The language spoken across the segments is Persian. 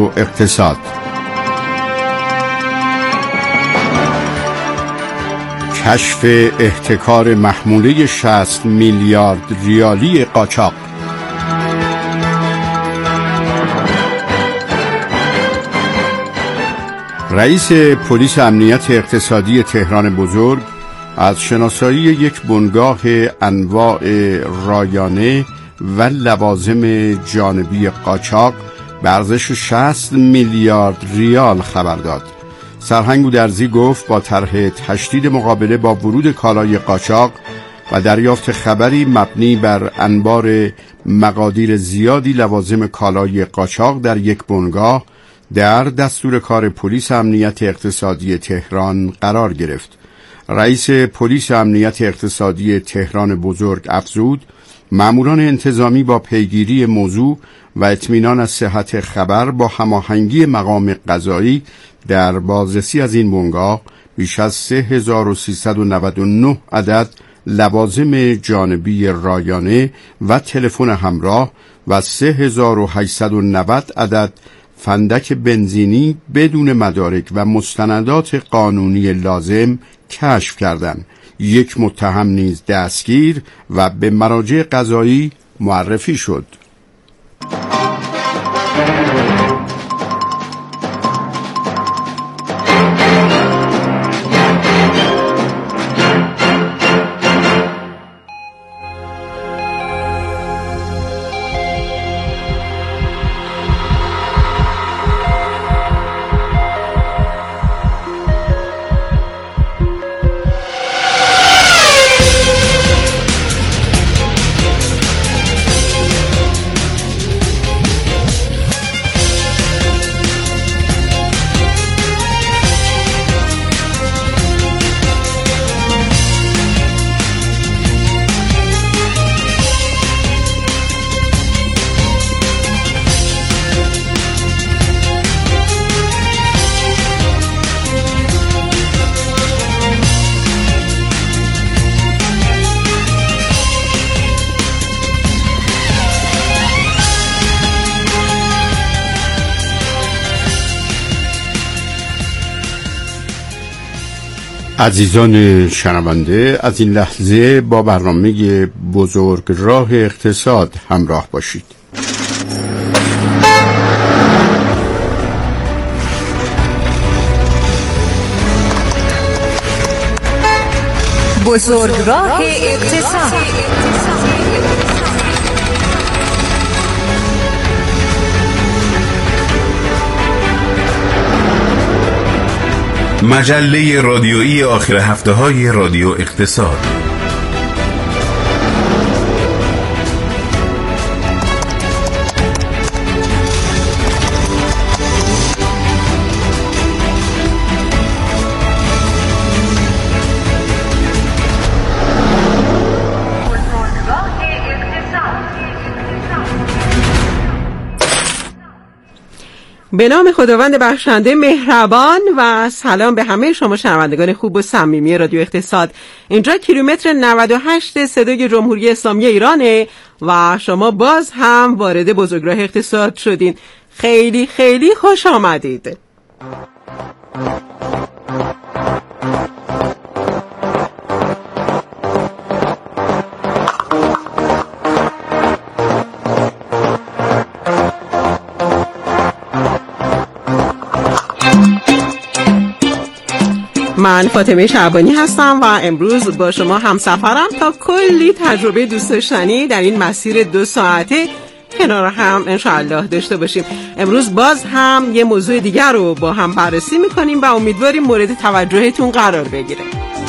و اقتصاد. کشف احتکار محموله 60 میلیارد ریالی قاچاق. رئیس پلیس امنیت اقتصادی تهران بزرگ از شناسایی یک بنگاه انواع رایانه و لوازم جانبی قاچاق به ارزش 60 میلیارد ریال خبر داد. سرهنگ گودرزی گفت با طرح تشدید مقابله با ورود کالای قاچاق و دریافت خبری مبنی بر انبار مقادیر زیادی لوازم کالای قاچاق در یک بنگاه در دستور کار پلیس امنیت اقتصادی تهران قرار گرفت. رئیس پلیس امنیت اقتصادی تهران بزرگ افزود ماموران انتظامی با پیگیری موضوع و اطمینان از صحت خبر با هماهنگی مقام قضایی در بازرسی از این بنگاه بیش از 3399 عدد لوازم جانبی رایانه و تلفن همراه و 3890 عدد فندک بنزینی بدون مدارک و مستندات قانونی لازم کشف کردند. یک متهم نیز دستگیر و به مراجع قضایی معرفی شد. عزیزان شنونده، از این لحظه با برنامه بزرگ راه اقتصاد همراه باشید. بزرگ راه اقتصاد. مجله رادیویی آخر هفته‌های رادیو اقتصاد. به نام خداوند بخشنده مهربان و سلام به همه شما شنوندگان خوب و صمیمی رادیو اقتصاد. اینجا کیلومتر 98 صدای جمهوری اسلامی ایرانه و شما باز هم وارد بزرگراه اقتصاد شدین. خیلی خیلی خوش آمدید. من فاطمه شعبانی هستم و امروز با شما همسفرم تا کلی تجربه دوست داشتنی در این مسیر 2 ساعته کنار هم انشاءالله داشته باشیم. امروز باز هم یه موضوع دیگر رو با هم بررسی میکنیم و امیدواریم مورد توجهتون قرار بگیره.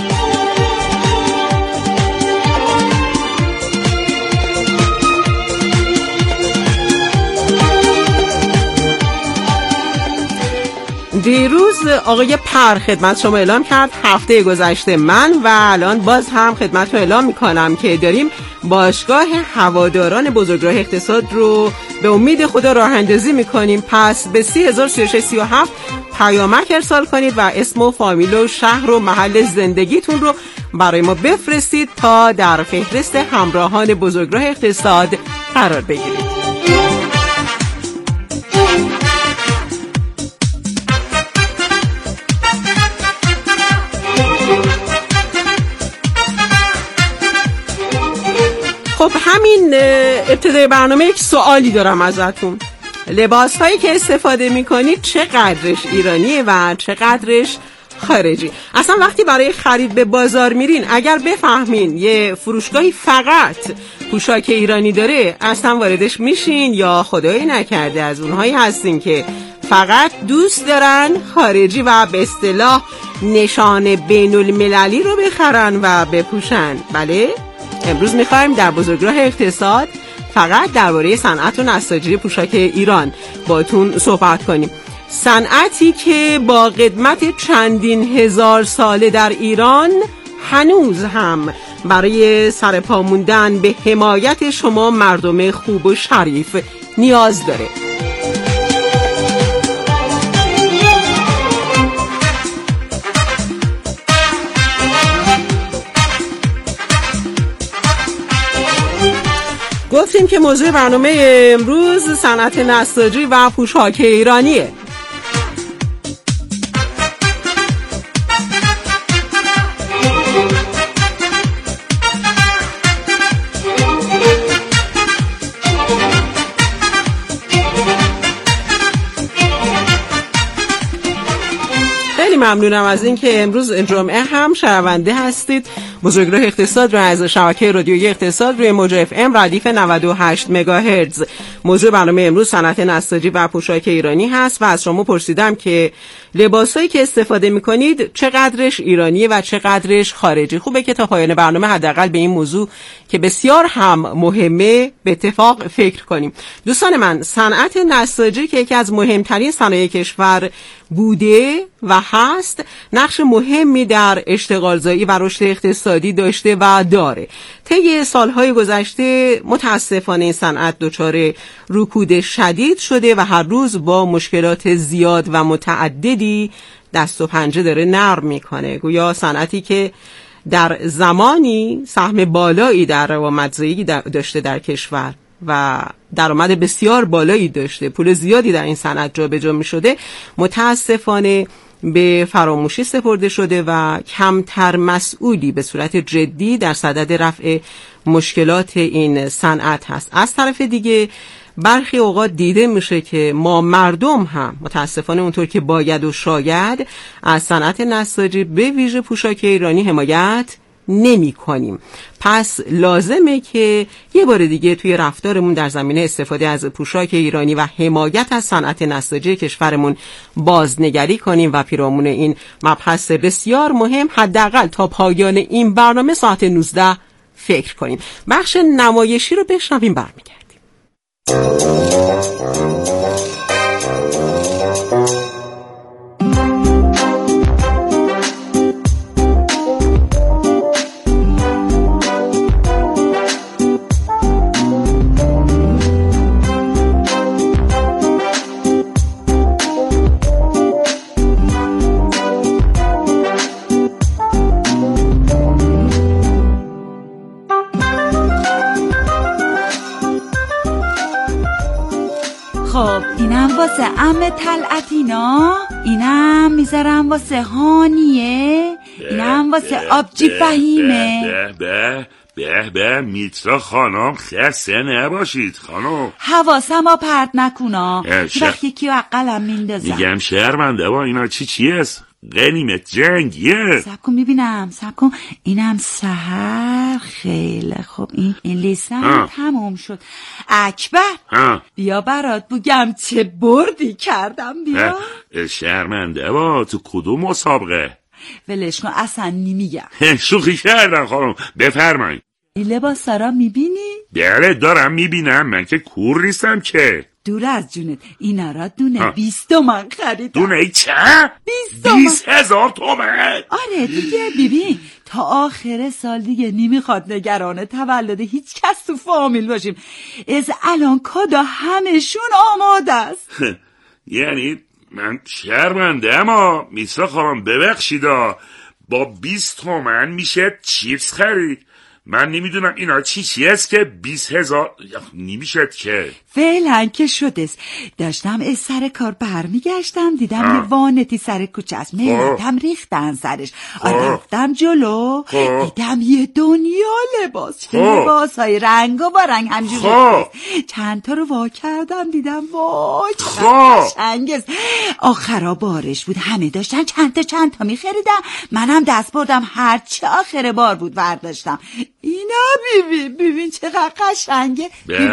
دیروز آقای پر خدمت شما اعلام کرد هفته گذشته من و الان باز هم خدمت رو اعلام میکنم که داریم باشگاه هواداران بزرگراه اقتصاد رو به امید خدا راه اندازی میکنیم. پس به 303637 پیامک ارسال کنید و اسم و فامیل و شهر و محل زندگیتون رو برای ما بفرستید تا در فهرست همراهان بزرگراه اقتصاد قرار بگیرید. همین ابتدای برنامه یک سوالی دارم ازتون. لباس هایی که استفاده میکنید چقدرش ایرانیه و چقدرش خارجی؟ اصلا وقتی برای خرید به بازار میرین، اگر بفهمین یه فروشگاهی فقط پوشاک ایرانی داره، اصلا واردش میشین یا خدایی نکرده از اونهایی هستین که فقط دوست دارن خارجی و به اصطلاح نشان بین المللی رو بخرن و بپوشن؟ بله، امروز میخوایم در بزرگراه اقتصاد فقط درباره صنعت و نساجی پوشاک ایران باتون صحبت کنیم. صنعتی که با قدمت چندین هزار ساله در ایران هنوز هم برای سرپا موندن به حمایت شما مردم خوب و شریف نیاز داره. گفتیم که موضوع برنامه امروز صنعت نساجی و پوشاک ایرانیه. ممنونم از این که امروز جمعه هم شنونده هستید. بزرگراه اقتصاد رو از شبکه رادیویی اقتصاد روی موج اف ام ردیف 98 مگاهرتز. موضوع برنامه امروز صنعت نساجی و پوشاک ایرانی هست و از شما پرسیدم که لباسایی که استفاده می‌کنید چقدرش ایرانیه و چقدرش خارجی. خوبه که تا پایان برنامه حداقل به این موضوع که بسیار هم مهمه به اتفاق فکر کنیم. دوستان من، صنعت نساجی که یکی از مهمترین صنایع کشور بوده و هست، نقش مهمی در اشتغالزایی و رشد اقتصادی داشته و داره. طی سالهای گذشته متاسفانه این صنعت دچار رکود شدید شده و هر روز با مشکلات زیاد و متعددی دست و پنجه داره نرم میکنه. گویا صنعتی که در زمانی سهم بالایی در روامدزایی داشته در کشور و درآمد بسیار بالایی داشته، پول زیادی در این صنعت جابجا می‌شده، متاسفانه به فراموشی سپرده شده و کمتر مسئولی به صورت جدی در صدد رفع مشکلات این صنعت هست. از طرف دیگه برخی اوقات دیده میشه که ما مردم هم متاسفانه اونطور که باید و شاید از صنعت نساجی به ویژه پوشاک ایرانی حمایت نمی کنیم. پس لازمه که یه بار دیگه توی رفتارمون در زمینه استفاده از پوشاک ایرانی و حمایت از صنعت نساجی کشورمون بازنگری کنیم و پیرامون این مبحث بسیار مهم حداقل تا پایان این برنامه ساعت 19 فکر کنیم. بخش نمایشی رو بشنویم، برمیگردیم. خب اینم واسه عمه طلعتینا، اینم میذارم واسه هانیه، اینم واسه آبجی فهیمه. به میترا خانم خسته نباشید خانم. حواسم پرت نکونا وقتی یکی و عقلم میندازم. میگم شرمنده با اینا چی است؟ غنیمت جنگیه. سب کن میبینم، سب کن. اینم سحر. خیلی خوب، این لیسم تموم شد. اکبر بیا برات بگم چه بردی کردم. بیا. شرمنده با تو کدوم مسابقه؟ ولش کن، اصلا نمیگم. شوخی کردم خانم، بفرمایید. این لباس را میبینی؟ بله دارم میبینم، من که کور نیستم که. دور از جونت، اینا را دونه 20 تومن خریدم. دونه چه؟ 20,000 تومن؟ آره دیگه. ببین تا آخر سال دیگه نمیخواد نگران تولد هیچ کس تو فامیل باشیم. از الان کادا همشون آماده است. یعنی من شرمنده، اما میسرا خانم ببخشیدا، با 20 تومن میشه چیپس خرید. من نمیدونم اینا چی است که 20,000 نمیشه که. فعلا که شده است. داشتم از سر کار برمیگشتم دیدم یه وانتی سر کوچه است، ملتم ریختن سرش. رفتم جلو دیدم یه دنیا لباس، لباس های رنگ و رنگ همجوری چند تا رو وا کردم دیدم وای قشنگ است. آخرا بارش بود، همه داشتن چند تا میخریدم، منم دست بردم هرچی آخر بار بود برداشتم. اینا ببین چقدر قشنگه.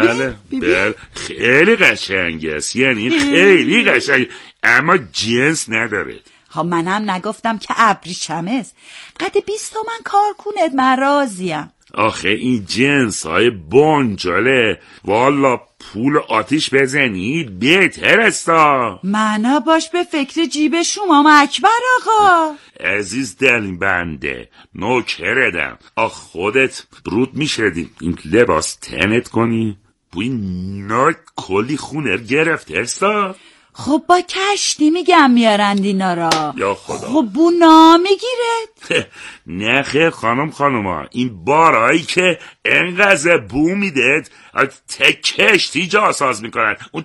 بله خیلی قشنگ است، یعنی خیلی قشنگ، اما جنس نداره. خب منم نگفتم که ابریشم است. قد 20 تومن کار کنید، من راضیم. آخه این جنس های بانجاله والا پول آتیش بزنی بهتر استا. منا باش به فکر جیب شما اکبر آقا. عزیز دلین بنده نوکردم، خودت برود میشدی این لباس تنت کنی بوی ناک کلی خونه گرفت استا. خب با کشتی میگم میارند اینا را. یا خدا. خب بو نمیگیره. نه خیر خانم این بارایی که انقدر بو میدید کشتی جاساز میکنن، اون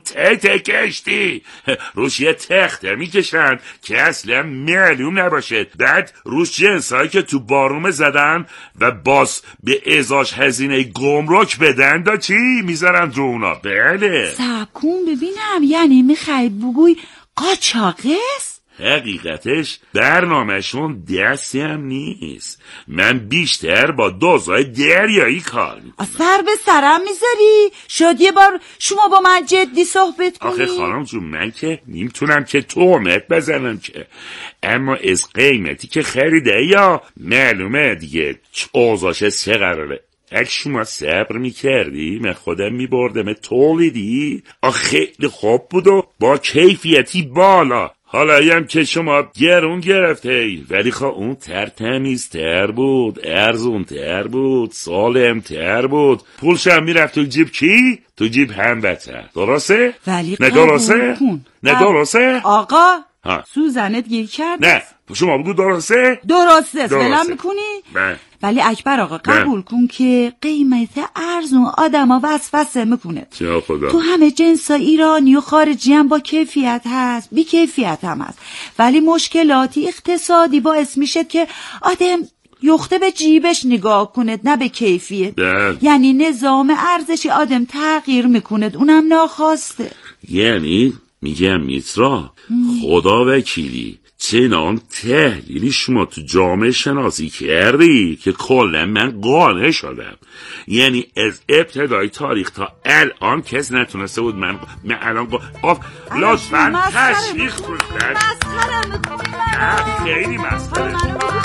کشتی روش یه تخته میکشن که اصلا معلوم نباشه، بعد روش جنسایی که تو بارومه زدن و باز به ازاش هزینه گمرک بدن دا چی میذارن رو اونا. بله سکون ببینم، یعنی میخوای بگوی قاچاقست؟ حقیقتش برنامهشون دستی هم نیست، من بیشتر با دوزای دریایی کار میکنم. سر به سرم میذاری؟ شاید یه بار شما با من جدی صحبت کنی؟ آخه خانم جون من که نمیتونم که تهمت بزنم که، اما از قیمتی که خریده یا معلومه دیگه اوضاعش چه قراره. اگه شما صبر میکردی من خودم میبردم تولیدی، خیلی خوب بود و با کیفیتی بالا. حالا هم که شما گرون گرفته ولی خب اون تمیزتر بود، ارزونتر بود، سالمتر بود، پولشم میرفت تو جیب کی؟ تو جیب هموطن. درسته؟ ولی نه درسته؟ نه درسته؟ آقا سوزنت گیر کرد؟ نه شما بگو درسته؟ درسته ولم میکنی؟ نه ولی اکبر آقا قبول کن که قیمت ارزون آدما وسوسه میکنه. تو همه جنسا ایرانی و خارجی هم با کیفیت هست، بی کیفیت هم هست، ولی مشکلاتی اقتصادی باعث میشه که آدم یخته به جیبش نگاه کند نه به کیفیت. یعنی نظام ارزشی آدم تغییر میکند، اونم ناخواسته. یعنی میگم میترا خدا وکیلی چنان تحلیلی شما تو جامعه شناسی کردی که کلا من قانع شدم. یعنی از ابتدای تاریخ تا الان کس نتونسته بود من الان لطفاً تشویق کنید. خیلی مسخره.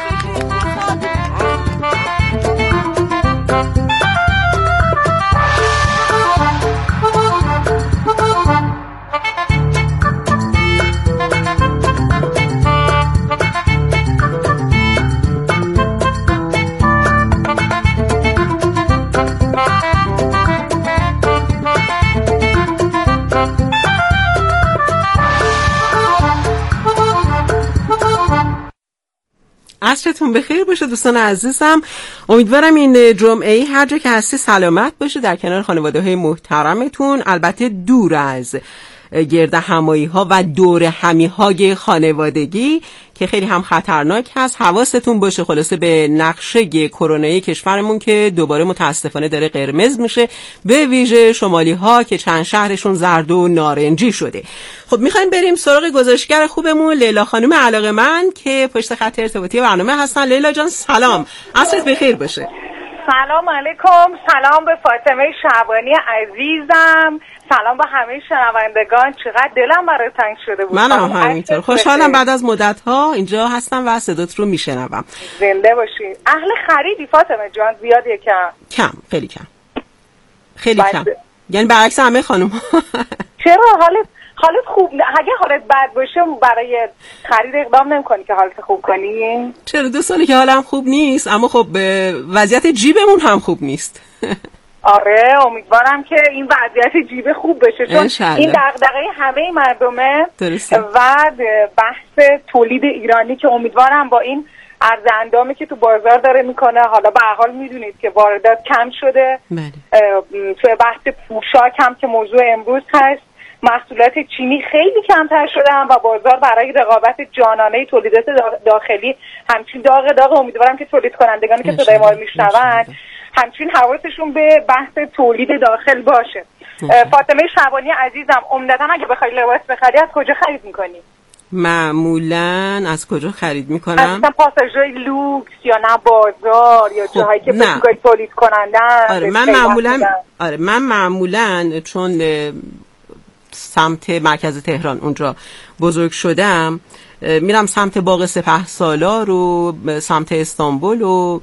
عصرتون بخیر باشه دوستان عزیزم. امیدوارم این جمعه هر جا که هستی سلامت باشه در کنار خانواده های محترمتون، البته دور از گرد همایی ها و دور همی های خانوادگی که خیلی هم خطرناک هست. حواستون باشه خلاصه به نقشه کرونایی کشورمون که دوباره متاسفانه داره قرمز میشه، به ویژه شمالی ها که چند شهرشون زرد و نارنجی شده. خب میخوایم بریم سراغ گزارشگر خوبمون لیلا خانم علاقه‌مند که پشت خط ارتباطی برنامه هستن. لیلا جان سلام، عصرت بخیر باشه. سلام علیکم، سلام به فاطمه شعبانی عزیزم، سلام به همه شنوندگان. چقدر دلم برای تنگ شده بود. منم همینطور خوشحالم بعد از مدت ها اینجا هستم و صدات رو میشنوم. زنده باشی. اهل خریدی فاطمه جان؟ زیاد کم؟ خیلی کم. یعنی برعکس همه خانم. چرا حالت خوب اگه حالت بد باشه برای خرید اقدام نمی‌کنی که حالت خوب کنی؟ چرا 2 ساله که حالم خوب نیست، اما خب وضعیت جیبمون هم خوب نیست. آره امیدوارم که این وضعیت جیب خوب بشه چون این دغدغه همه مردمه. درسته. و بحث تولید ایرانی که امیدوارم با این ارز اندامی که تو بازار داره میکنه. حالا به هر حال میدونید که واردات کم شده. توی بحث پوشاک هم که موضوع امروز هست، محصولات چینی خیلی کمتر شده هم و بازار برای رقابت جانانه تولیدات داخلی همچین داغ امیدوارم که تولید کنندگانی که صدای ما رو میشنون همچین حواسشون به بحث تولید داخل باشه. فاطمه شعبانی عزیزم، عمدتاً اگه بخوای لباس بخری از کجا خرید میکنی؟ معمولاً از کجا خرید میکنم؟ مثلا پاساژهای لوکس یا نه بازار یا جاهایی که بسیاری تولید کنندن؟ من معمولاً چون سمت مرکز تهران اونجا بزرگ شدم میرم سمت باغ سپهسالار و سمت استانبول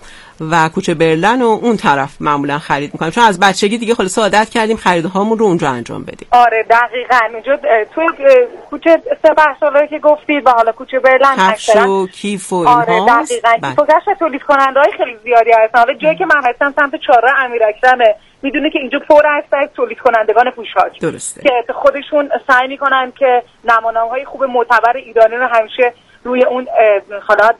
و کوچه برلن و اون طرف معمولا خرید میکنم، چون از بچگی دیگه خلاص عادت کردیم خریدهامون رو اونجا انجام بدیم. آره دقیقاً اونجا توی کوچه سپهسالار که گفتید و حالا کوچه برلن کفش و کیف و اینها. آره دقیقاً کیف و کفش تولید کننده‌های خیلی زیادی هستن. حالا جایی که من هستم سمت چهارراه امیراکرمه، میدونه که اینجا پر هست از تولید کنندگان پوشاک. درسته. که خودشون سعی میکنن که نمونه‌های خوب معتبر ایرانی رو همیشه روی اون حالات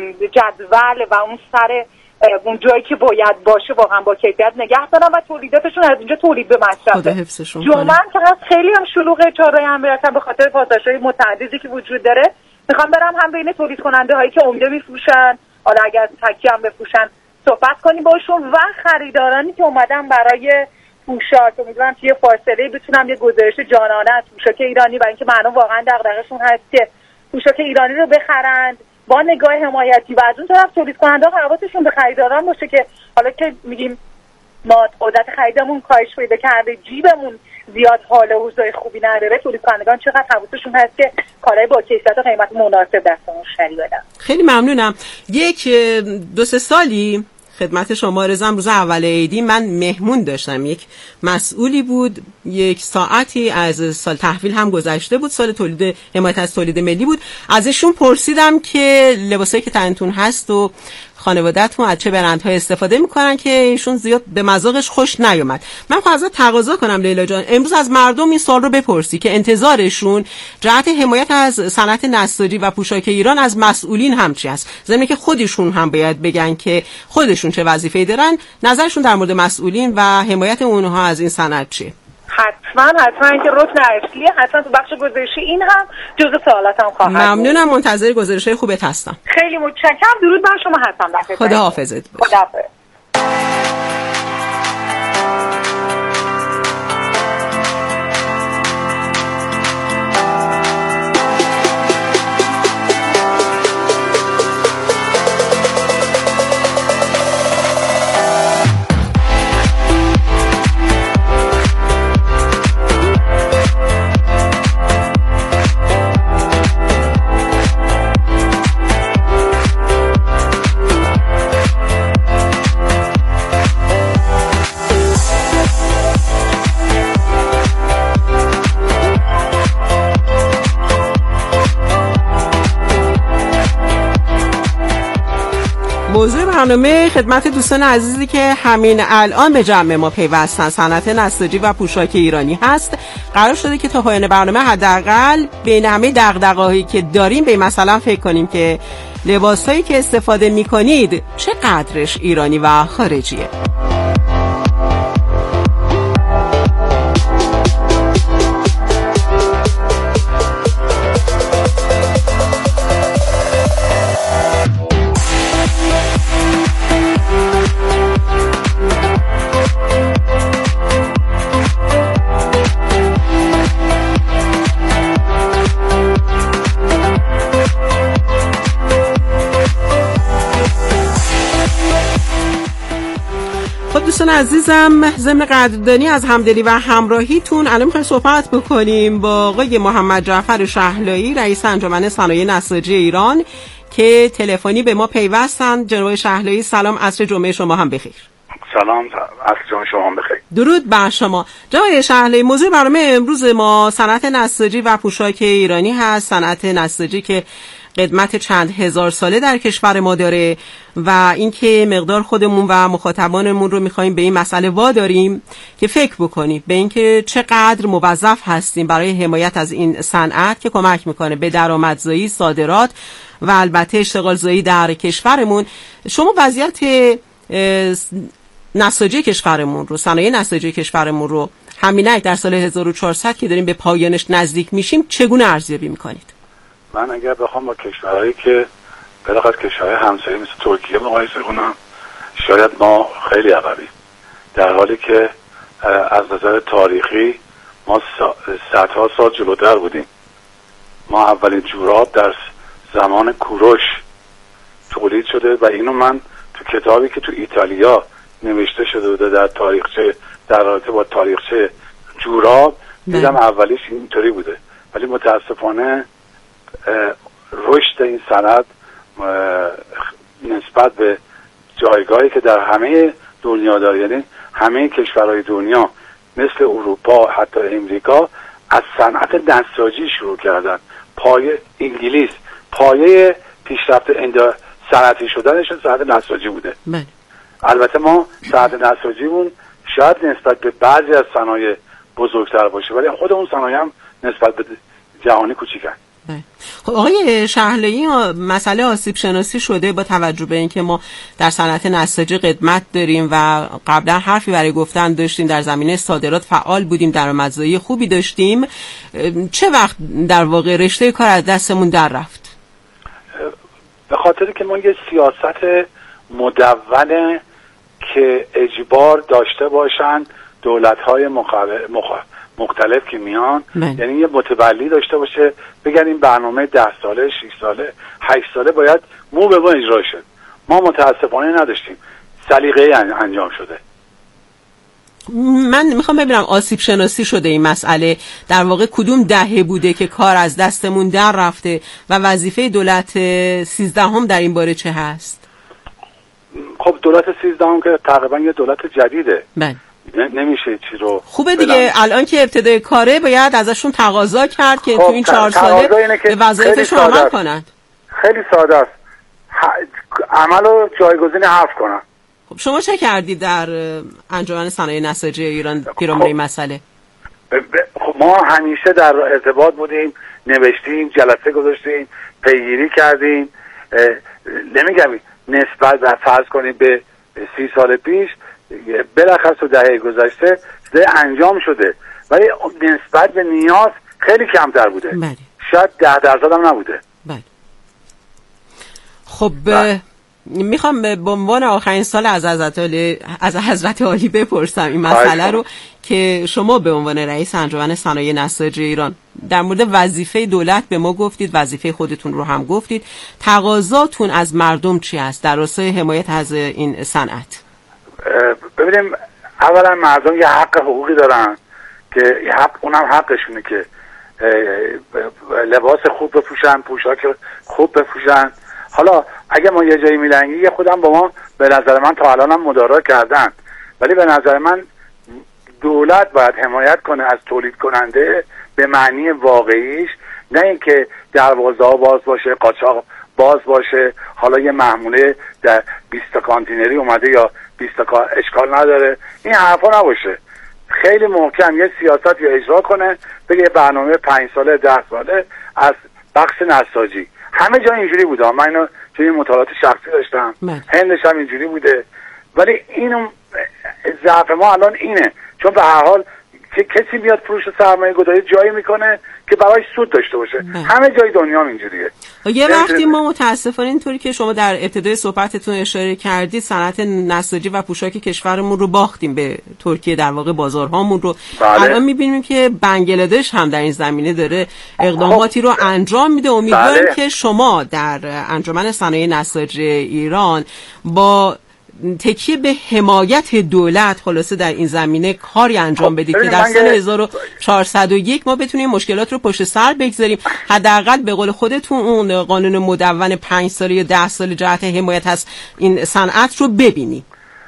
جدول و اون سر اون جایی که باید باشه واقعا با کیفیت نگه دارن و تولیداتشون از اینجا تولید به مصرفه. خدا حفظشون کنه. جمعه که خیلی هم شلوغه چهارراه امیراکرم به خاطر پاساژهای متعددی که وجود داره. میخوام برم هم بین تولید کننده هایی که عمده میفروشن، حالا اگر تکی هم بفروشن صحبت کنیم باشون و خریدارانی که اومدن برای پوشاک. امیدوارم که یه فاصله بتونم یه گزارش جانانه از پوشاک ایرانی، برای اینکه مردم واقعا دغدغه‌شون هست که پوشاک ایرانی رو بخرند با نگاه حمایتی و از اون طرف تولید کننده حواسشون به خریداران باشه که حالا که میگیم ما قدرت خریدمون کاهش پیدا کرده، جیبمون زیاد حال و اوضاع خوبی نداره، تولید کنندگان چقدر حواسشون هست که کارهای با کیفیت و قیمت مناسب دست مشتری بدن. خیلی ممنونم. یک 2-3 سالی خدمت شما عرضم، روز اول عیدی من مهمون داشتم. یک مسئولی بود، 1 ساعتی از سال تحویل هم گذشته بود، سال تولید حمایت از تولید ملی بود. ازشون پرسیدم که لباسایی که تنتون هست و خانواده‌تون از چه برندهای استفاده میکنن که ایشون زیاد به مذاقش خوش نیومد. من خواهم ازت تقاضا کنم لیلا جان امروز از مردم این سوال رو بپرسی که انتظارشون جهت حمایت از صنعت نساجی و پوشاک ایران از مسئولین هم چی است، ضمن که خودشون هم باید بگن که خودشون چه وظیفه‌ای دارن، نظرشون در مورد مسئولین و حمایت اونها از این صنعت چیه؟ حتما که رکن اصلیه، حتما تو بخش گزارشی این هم جزء سوالاتم خواهد بود. ممنونم، منتظر گزارش‌های خوبت هستم. خیلی متشکرم، درود بر شما هستم. خدا حافظت باش. خداحافظ. موضوع برنامه خدمت دوستان عزیزی که همین الان به جمع ما پیوستن، صنعت نساجی و پوشاک ایرانی هست. قرار شده که تا پایان برنامه حداقل بین همه دغدغه‌هایی که داریم به مثلا فکر کنیم که لباسایی که استفاده می‌کنید چه قدرش ایرانی و خارجیه. دوستان عزیزم، ضمن قدردانی از همدلی و همراهیتون الان می‌خوایم صحبت بکنیم با آقای محمد جعفر شهلایی، رئیس انجمن صنایع نساجی ایران که تلفنی به ما پیوستن. جناب شهلایی سلام، عصر جمعه شما هم بخیر. سلام، عصر جان شما بخیر. درود بر شما. جناب شهلهی، موضوع برنامه امروز ما صنعت نساجی و پوشاک ایرانی هست. صنعت نساجی که قدمت چند هزار ساله در کشور ما داره و اینکه مقدار خودمون و مخاطبانمون رو می‌خوایم به این مسئله واداریم که فکر بکنیم به اینکه چقدر موظف هستیم برای حمایت از این صنعت که کمک میکنه به درآمدزایی، صادرات و البته اشتغالزایی در کشورمون. شما وضعیت نساجی کشورمون رو، صنایع نساجی کشورمون رو همینک در سال 1400 که داریم به پایانش نزدیک میشیم چگونه ارزیابی میکنید؟ من اگر بخوام با کشورهایی که بلاخص کشورهای همسایه مثل ترکیه مقایسه کنم، شاید ما خیلی عقبیم، در حالی که از نظر تاریخی ما صدها سال جلوتر بودیم. ما اولین جوراب در زمان کوروش تولید شده و اینو من تو کتابی که تو ایتالیا نوشته شده بوده در تاریخچه، در رابطه با تاریخچه جوراب دیدم اولیش اینطوری بوده، ولی متاسفانه رشد این صنعت نسبت به جایگاهی که در همه دنیا داره، یعنی همه کشورهای دنیا مثل اروپا حتی امریکا از صنعت نساجی شروع کردن. پایه انگلیس، پایه پیشرفت صنعتی شدنش صنعت نساجی بوده. البته ما صنعت نساجیمون شاید نسبت به بعضی از صنایع بزرگتر باشه، ولی خود اون صنایع هم نسبت به جهانی کوچیکن. خب آقای شهلهی، مسئله آسیب شناسی شده با توجه به اینکه ما در صنعت نساجی قدمت داریم و قبلا حرفی برای گفتن داشتیم، در زمینه صادرات فعال بودیم، درآمدزایی خوبی داشتیم، چه وقت در واقع رشته کار از دستمون در رفت؟ به خاطر که ما یه سیاست مدون که اجبار داشته باشن دولت‌های مختلف که میان، یعنی یه متولی داشته باشه بگن این برنامه 10 ساله، 6 ساله، 8 ساله باید مو به مو اجرا شد. ما متاسفانه نداشتیم، سلیقه‌ای انجام شده. من میخوام ببینم آسیب شناسی شده این مسئله در واقع کدوم دهه بوده که کار از دستمون در رفته و وظیفه دولت 13 در این باره چه هست؟ خب دولت 13 که تقریبا یه دولت جدیده. نمیشه چی رو خوبه دیگه، الان که ابتدای کاره باید ازشون تقاضا کرد که تو این 4 ساله به وظایفشون عمل کنند. خیلی ساده است، عمل و جایگزین حرف کنن. خب شما چه کردید در انجمن صنایع نساجی ایران پیرامون این مسئله؟ خب ما همیشه در ارتباط بودیم، نوشتیم، جلسه گذاشتیم، پیگیری کردیم. نمیگم نسبت به فرض کنیم به 30 سال پیش بالاخره تو دهه گذشته انجام شده، ولی نسبت به نیاز خیلی کمتر بوده. شاید 10% هم نبوده. خب میخوام به عنوان آخرین سال از حضرت عالی بپرسم این مسئله رو که شما به عنوان رئیس انجمن صنایع نساجی ایران در مورد وظیفه دولت به ما گفتید، وظیفه خودتون رو هم گفتید، تقاضاتون از مردم چی است در راستای حمایت از این صنعت؟ ببینیم، اولا مردم یه حق حقوقی دارن که اونم حقشونه که لباس خوب بپوشن، پوشاک خوب بپوشن. حالا اگه ما یه جایی میلنگی خودم با ما به نظر من تا الان هم مدارا کردن، ولی به نظر من دولت باید حمایت کنه از تولید کننده به معنی واقعیش، نه اینکه دروازه‌ها باز باشه، قاچاق باز باشه، حالا یه محموله در 20 تا کانتینری اومده یا 20 تا اشکال نداره، این حرفا نباشه. خیلی محکم یه سیاست یا اجرا کنه، بگه برنامه 5 ساله 10 ساله از بخش نساجی. همه جا اینجوری بوده، من اینو توی مطالعات شخصی داشتم، هندش هم اینجوری بوده، ولی اینو ضعف ما الان اینه، چون به هر حال که کسی میاد فروش سرمایه گذاری جایی میکنه که برای سود داشته باشه. همه جای دنیا هم اینجوریه. یه وقتی ما متاسفانه اینطوری که شما در ابتدای صحبتتون اشاره کردید صنعت نساجی و پوشاک کشورمون رو باختیم به ترکیه، در واقع بازارهامون رو. الان میبینیم که بنگلادش هم در این زمینه داره اقداماتی رو انجام میده. امیدوارم که شما در انجمن صنایع نساجی ایران با تکیه به حمایت دولت خلاصه در این زمینه کاری انجام بدید که در سال 1401 ما بتونیم مشکلات رو پشت سر بگذاریم. حداقل به قول خودتون اون قانون مدون 5 ساله یا 10 ساله جهت حمایت از این صنعت رو ببینیم.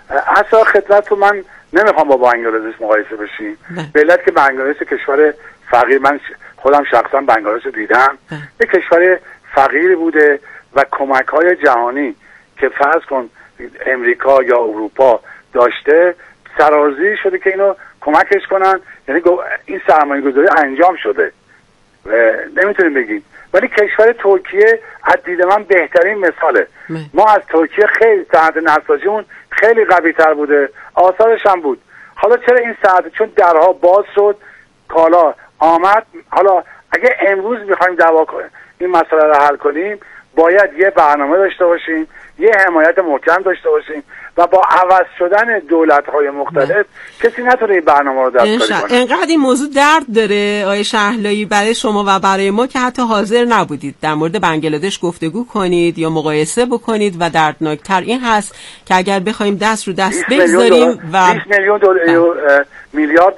اصلا خدمت رو من نمیخوام با بنگلادش مقایسه بشیم. به علت که بنگلادش کشور فقیر، من خودم شخصا بنگلادش رو دیدم، یک کشور فقیری بوده و کمک‌های جهانی که فرض کن امریکا یا اروپا داشته سرازیر شده که اینو کمکش کنن، یعنی این سرمایه‌گذاری انجام شده، نمیتونیم بگیم. ولی کشور ترکیه از دید من بهترین مثاله. ما از ترکیه خیلی صنعت نساجیمون خیلی قوی‌تر بوده، آثارش هم بود. حالا چرا این صنعت چون درها باز شد، کالا آمد، حالا اگه امروز میخوایم این مسئله رو حل کنیم باید یه برنامه داشته باشیم، یه حمایت محکم داشته باشیم و با عوض شدن دولت‌های مختلف کسی نتونه این برنامه رو دستکاری کنه. انقدر این موضوع درد داره آقای شهلایی برای شما و برای ما که حتی حاضر نبودید در مورد بنگلادش گفتگو کنید یا مقایسه بکنید و دردناکتر این هست که اگر بخوایم دست رو دست بگذاریم و 20 میلیون میلیارد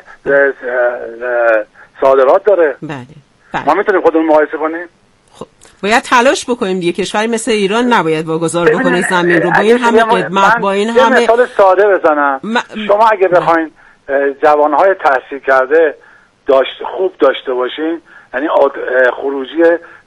صادرات داره. بله. ما میتونیم خودمون مقایسه کنیم؟ باید تلاش بکنیم دیگه. کشوری مثل ایران نباید واگذار بکنه زمین رو با این همه خدمت، با این همه. مثال ساده بزنم. شما اگه بخواین جوانهای تحصیل کرده خوب داشته باشین، یعنی خروجی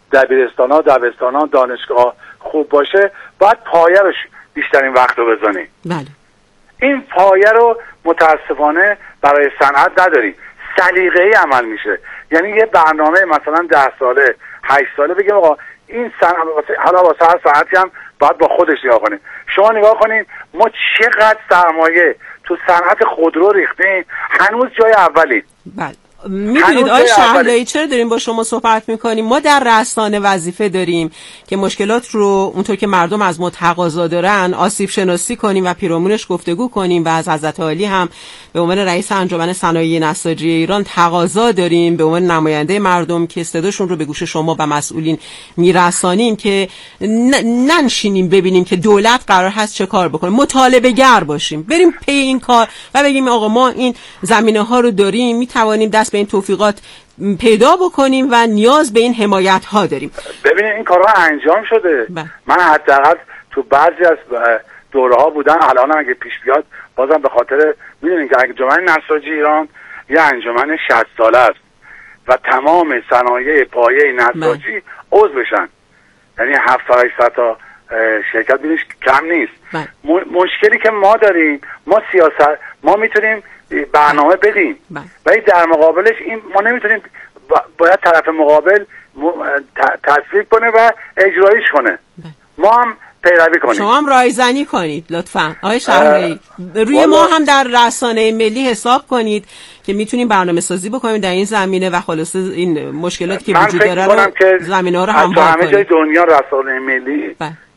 دبستانا دانشگاه خوب باشه، باید پایه رو بیشترین وقت رو بزنین. بله. این پایه رو متاسفانه برای صنعت نداریم. سلیقه‌ای عمل میشه، یعنی یه برنامه مثلا 10 ساله 8 ساله بگیم آقا این صنعت حالا واسه هر صنعتی هم باید با خودش نگاه کنیم. شما نگاه کنین ما چقدر سرمایه تو صنعت خودرو ریختیم، هنوز جای اولی. بله. میدونید آقای شهلایی چرا داریم با شما صحبت میکنیم؟ ما در رسانه وظیفه داریم که مشکلات رو اونطور که مردم از ما تقاضا دارن آسیب شناسی کنیم و پیرامونش گفتگو کنیم و از حضرت عالی هم به عنوان رئیس انجمن صنایع نساجی ایران تقاضا داریم به عنوان نماینده مردم که صداشون رو به گوش شما و مسئولین میرسانیم که ننشینیم ببینیم که دولت قرار هست چه کار بکنه، مطالبه گر باشیم، بریم پی این کار و بگیم آقا ما این زمینه ها رو داریم، میتوانیم دست به این توفیقات پیدا بکنیم و نیاز به این حمایت ها داریم. ببینید این کارها انجام شده. من حداقل تو بعضی از دوره ها بودن، الان اگه پیش بیاد بازم به خاطر میدونین که انجمن نساجی ایران یه انجمن 60 ساله است و تمام صنایع پایه نساجی عضو بشن، یعنی 700 تا شرکت بینش کم نیست. مشکلی که ما داریم، ما میتونیم برنامه بدیم ولی در مقابلش ما نمیتونیم، باید طرف مقابل تصویب کنه و اجرایش کنه، ما هم پیروی کنیم. شما هم رایزنی کنید لطفاً آقای شهلایی، روی ما هم در رسانه ملی حساب کنید که میتونیم برنامه سازی بکنیم در این زمینه و خلاصه این مشکلاتی که وجود داره رو زمینه ها رو هموار کنیم. همه جای دنیا رسانه ملی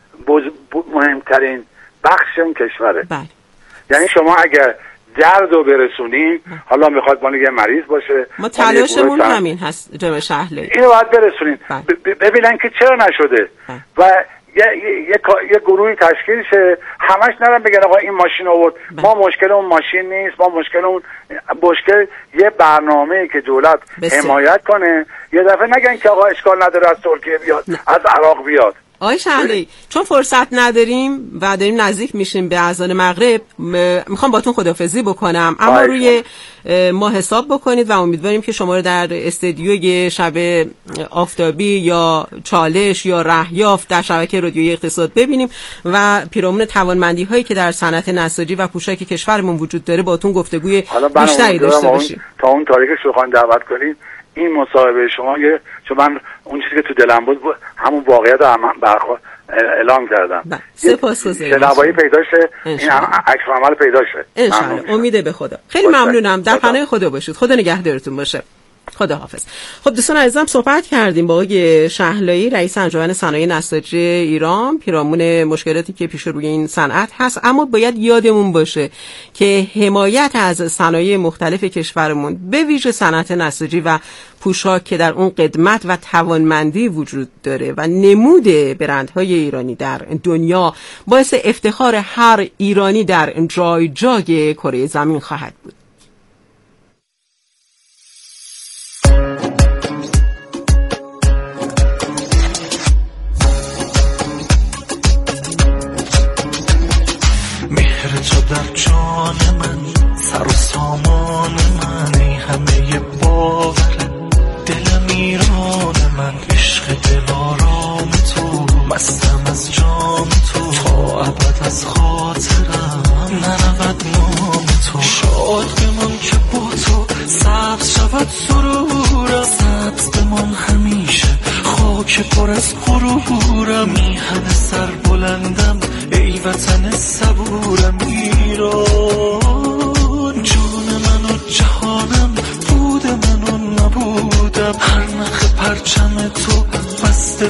مهمترین بخش این کشوره. یعنی شما اگر درد رو برسونیم، حالا میخواد مال یه مریض باشه، ما تلاشمون همین هست جناب شهلایی، اینو باید برسونیم ببینن که چرا نشده و یه گروهی تشکیل شه، همش نرم بگن آقا این ماشین آورد. ما مشکلمون ماشین نیست، ما مشکل یه برنامه‌ای که دولت حمایت کنه، یه دفعه نگن که آقا اشکال نداره از ترکیه بیاد، از عراق بیاد. آقای شهلایی چون فرصت نداریم و داریم نزدیک میشیم به اذان مغرب، میخوام باتون خداحافظی بکنم، اما روی ما حساب بکنید و امیدواریم که شما رو در استدیوی شب آفتابی یا چالش یا رهیافت در شبکه رادیویی اقتصاد ببینیم و پیرامون توانمندی هایی که در صنعت نساجی و پوشاک کشورمون وجود داره باتون گفتگوی بیشتری داشته باشیم. تا اون تاریخش رو خواهیم دعوت کنید. این مصاحبه شما چون من اون چیزی که تو دلم بود همون واقعیت رو اعلام کردم. سپاسگزارم. شنوایی پیدا شه، این عکس عمل پیدا شه. انشالله. امید به خدا. خیلی ممنونم. در پناه خدا باشید. خدا نگهدارتون باشه. خدا حافظ. خب دوستان عزیزم صحبت کردیم با آقای شهلایی رئیس انجمن صنایع نساجی ایران پیرامون مشکلاتی که پیش روی این صنعت هست، اما باید یادمون باشه که حمایت از صنایع مختلف کشورمون به ویژه صنعت نساجی و پوشاک که در اون قدمت و توانمندی وجود داره و نمود برندهای ایرانی در دنیا باعث افتخار هر ایرانی در جای جای کره زمین خواهد بود. مهر تو در دلارام تو، مستم از جام تو، تا ابد از خاطرم نرود نام تو. شاد بمان که با تو سبز شود سرورم، سبز بمان همیشه خاک پر از غرورم. میهن سر بلندم ای وطن صبورم، ایران جان من و جهانم، بود من و نبودم. هر نخ پرچم تو بسته